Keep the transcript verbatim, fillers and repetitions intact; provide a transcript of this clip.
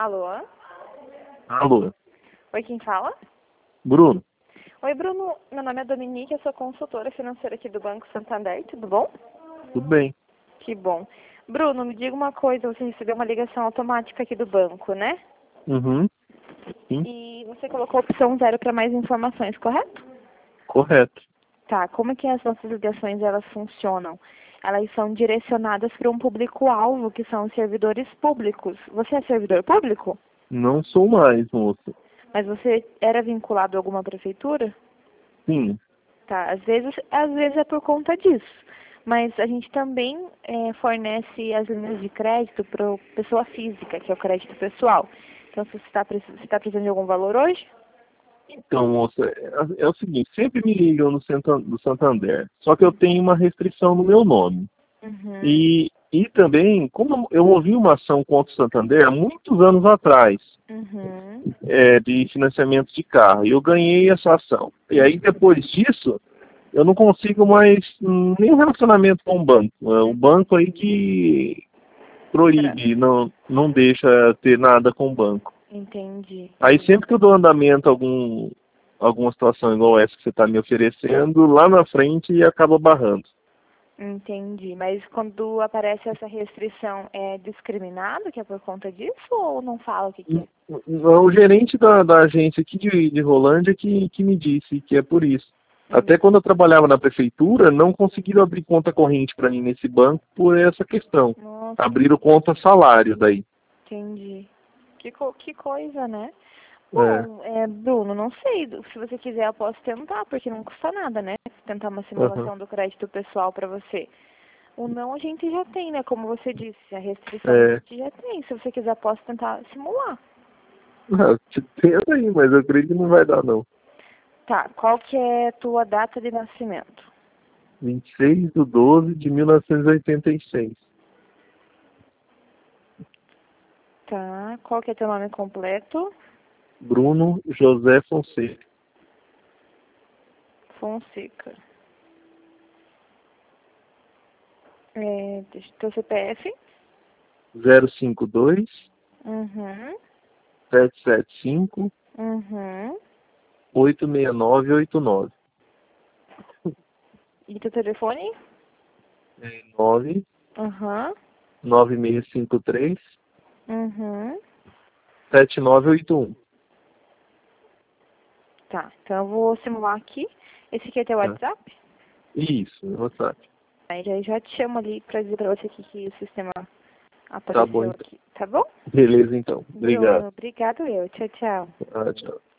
Alô? Alô, Oi, quem fala? Bruno? Oi, Bruno. Meu nome é Dominique, eu sou consultora financeira aqui do Banco Santander, tudo bom? Tudo bem? Que bom. Bruno, me diga uma coisa, você recebeu uma ligação automática aqui do banco, né? Uhum, sim, E você colocou a opção zero para mais informações, correto? correto. Tá, como é que as nossas ligações elas funcionam? Elas são direcionadas para um público-alvo, que são os servidores públicos. Você é servidor público? Não sou mais, moço. Mas você era vinculado a alguma prefeitura? Sim, Tá, às vezes, às vezes é por conta disso. Mas a gente também eh, fornece as linhas de crédito para pessoa física, que é o crédito pessoal. Então, se você está tá precisando de algum valor hoje? então, moça, é, é o seguinte, sempre me ligam no Santan- do Santander, só que eu tenho uma restrição no meu nome. Uhum, E, e também, como eu ouvi uma ação contra o Santander há muitos anos atrás, uhum. é, de financiamento de carro, e eu ganhei essa ação. E aí, depois disso, eu não consigo mais hum, nenhum relacionamento com o banco. É o banco aí que Pra- proíbe, não, não deixa ter nada com o banco. Entendi. Aí sempre que eu dou andamento a algum, alguma situação igual essa que você está me oferecendo, lá na frente acaba barrando. Entendi. Mas quando aparece essa restrição, é discriminado que é por conta disso ou não fala o que que é? O gerente da, da agência aqui de, de Rolândia que, que me disse que é por isso. Hum, Até quando eu trabalhava na prefeitura, não conseguiram abrir conta corrente para mim nesse banco por essa questão. Nossa, Abriram conta salário daí. entendi. Que, co que coisa, né? É. Bom, é, Bruno, não sei. Se você quiser, eu posso tentar, porque não custa nada, né? Tentar uma Aham. simulação do crédito pessoal para você. O não a gente já tem, né? Como você disse, a restrição a É. gente já tem. Se você quiser, posso tentar simular. Ah, te- tenta aí, mas eu acredito que não vai dar não. Tá, qual que é a tua data de nascimento? vinte e seis de doze de mil novecentos e oitenta e seis. Tá, qual que é teu nome completo? Bruno José Fonseca. Fonseca. É, deixa, teu C P F? zero cinco dois, Uhum, sete sete cinco, uhum. oito seis nove oito nove. E teu telefone? É nove Uhum, nove seis cinco três, uhum. sete nove oito um. Tá, então eu vou simular aqui. Esse aqui é teu Tá. WhatsApp? Isso, no WhatsApp. Aí já, já te chamo ali pra dizer pra você que, que o sistema Tá bom, apareceu então. aqui, tá bom? Beleza, então. Obrigado. Bruno, obrigado eu. Tchau, tchau. Ah, tchau.